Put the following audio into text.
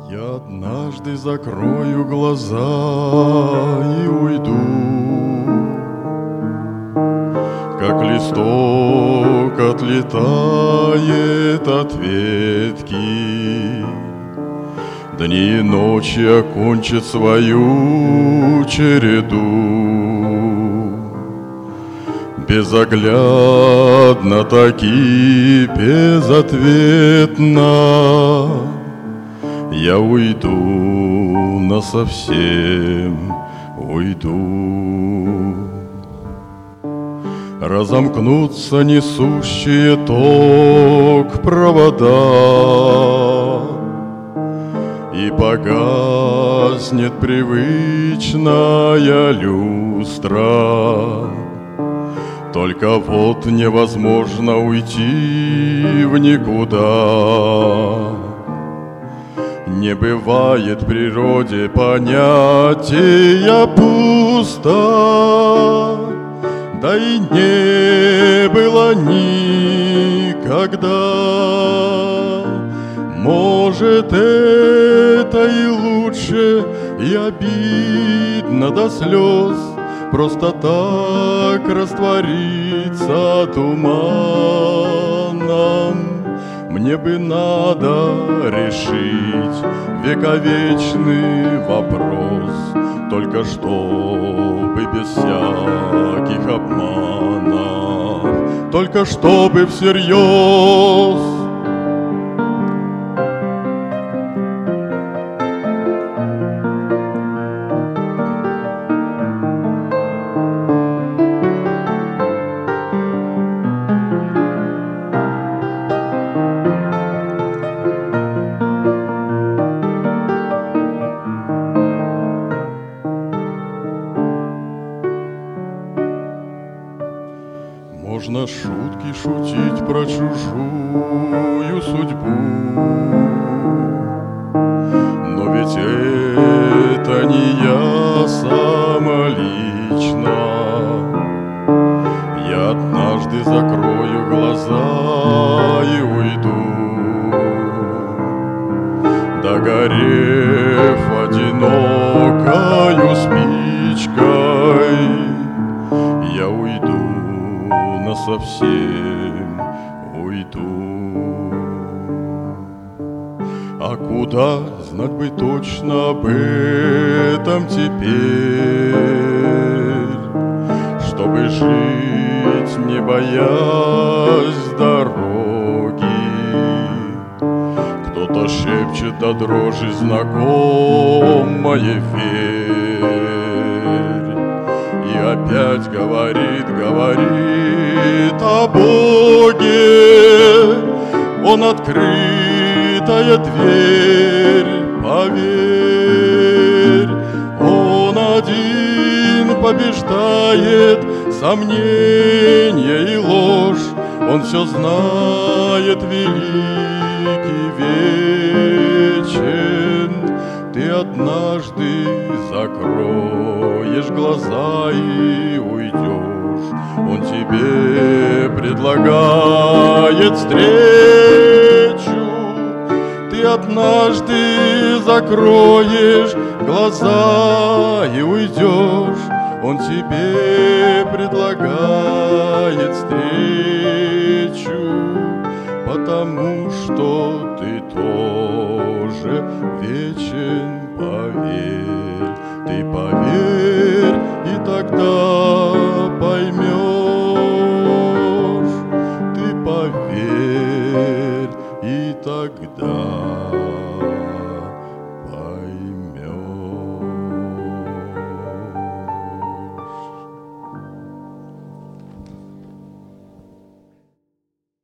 Я однажды закрою глаза и уйду, как листок отлетает от ветки. Дни и ночи окончат свою череду. Безоглядно таки безответно я уйду, насовсем уйду. Разомкнутся несущие ток провода, и погаснет привычная люстра. Только вот невозможно уйти в никуда. Не бывает в природе понятия пусто, да и не было никогда. Может, это и лучше, и обидно до слез просто так раствориться туманом. Мне бы надо решить вековечный вопрос, только чтобы без всяких обманов, только чтобы всерьез. Можно шутки шутить про чужую судьбу, но ведь это не я самолично. Я однажды закрою глаза и уйду, догорев одинокою спичкой. Я уйду, насовсем уйду. А куда, знать бы точно об этом теперь, чтобы жить, не боясь дороги. Кто-то шепчет до дрожи знакомое верь, и опять говорит о Боге. Он открытая дверь, поверь. Он один побеждает сомнение и ложь. Он все знает, великий, вечен. Ты однажды закроешь глаза и уйдешь. Он тебе предлагает встречу. Ты однажды закроешь глаза и уйдешь. Он тебе предлагает встречу, потому что ты тоже вечен, поверь. Ты поверь, и тогда